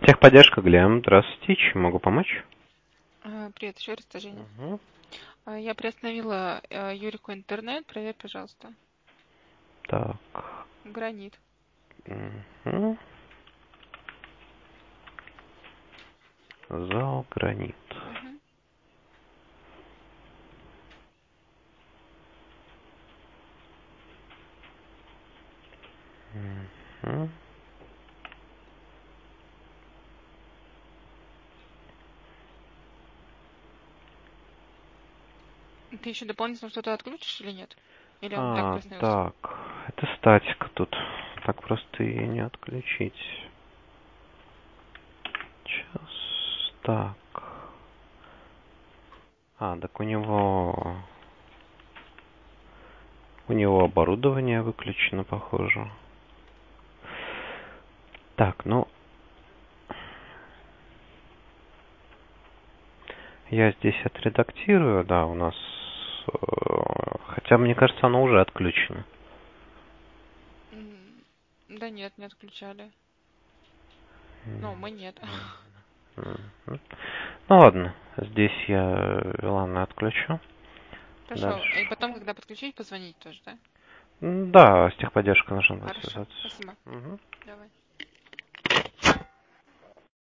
Техподдержка, Глеб. Здравствуйте. Чем могу помочь? Привет, еще раз, это Женя. Угу. Я приостановила Юрику интернет, проверь, пожалуйста. Так. Гранит. Угу. Зал Гранит. Мгм. Угу. Ты еще дополнительно что-то отключишь или нет? Или он так приостановился? Так. Это статика тут. Так просто ее не отключить. Сейчас. Так. Так у него оборудование выключено, похоже. Так, ну, я здесь отредактирую, да, у нас... Хотя, мне кажется, оно уже отключено. Да нет, не отключали. Ну, мы нет. Мгм. Ну ладно, здесь я Вилана отключу. Хорошо. И Дальше. потом, когда подключить, позвонить тоже, да? Да, с техподдержкой нужно будет Хорошо, связаться. спасибо. Мгм. Давай.